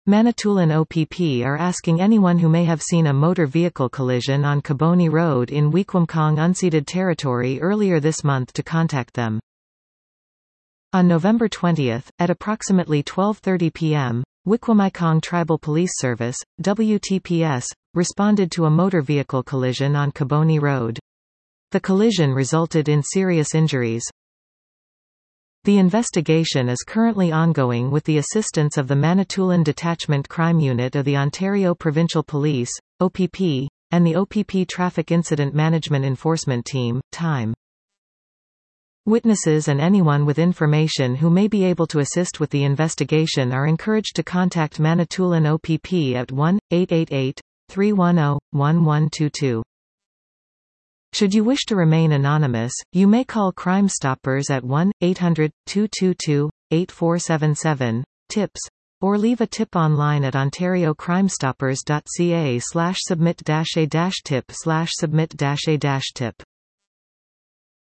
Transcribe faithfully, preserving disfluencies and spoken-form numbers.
Manitoulin O P P are asking anyone who may have seen a motor vehicle collision on Caboni Road in Wequimkong unceded territory earlier this month to contact them. On November twentieth, at approximately twelve thirty p m, Wikwemikong Tribal Police Service, W T P S, responded to a motor vehicle collision on Caboni Road. The collision resulted in serious injuries. The investigation is currently ongoing with the assistance of the Manitoulin Detachment Crime Unit of the Ontario Provincial Police, O P P, and the O P P Traffic Incident Management Enforcement Team, TIME. Witnesses and anyone with information who may be able to assist with the investigation are encouraged to contact Manitoulin O P P at one eight eight eight, three one zero, one one two two. Should you wish to remain anonymous, you may call Crime Stoppers at one eight hundred, two two two, eight four seven seven, tips, or leave a tip online at ontariocrimestoppers dot c a slash submit dash a dash tip slash submit dash a dash tip.